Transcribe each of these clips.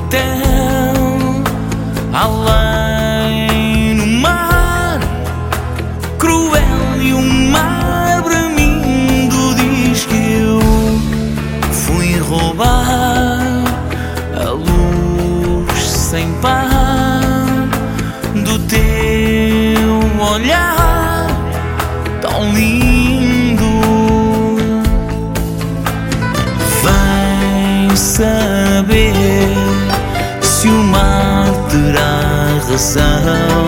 batel, além no mar cruel, e o mar bramindo diz que eu fui roubar a luz sem par do teu olhar tão lindo. Vem saber se o mar terá razão.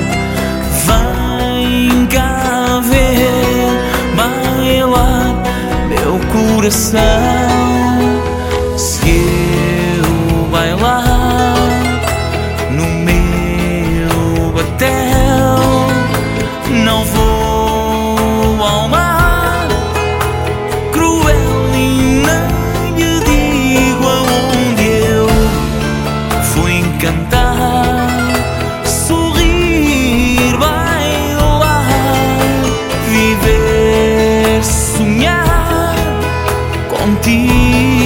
Vem cá ver bailar meu coração. Se eu bailar no meu batel, não vou ao mar cruel e nem lhe digo aonde eu fui cantar, sorrir, bailar, viver, sonhar contigo.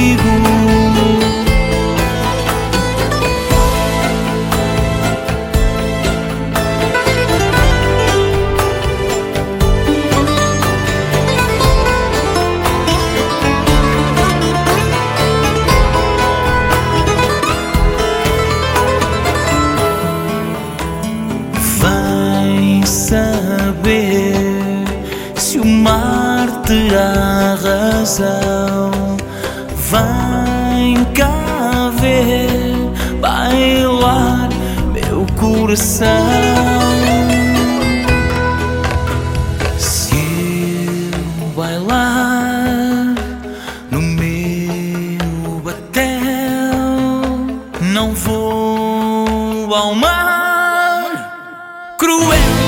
Saber se o mar terá razão. Vem cá ver bailar meu coração. Se eu bailar no meu batel, não vou ao mar cruel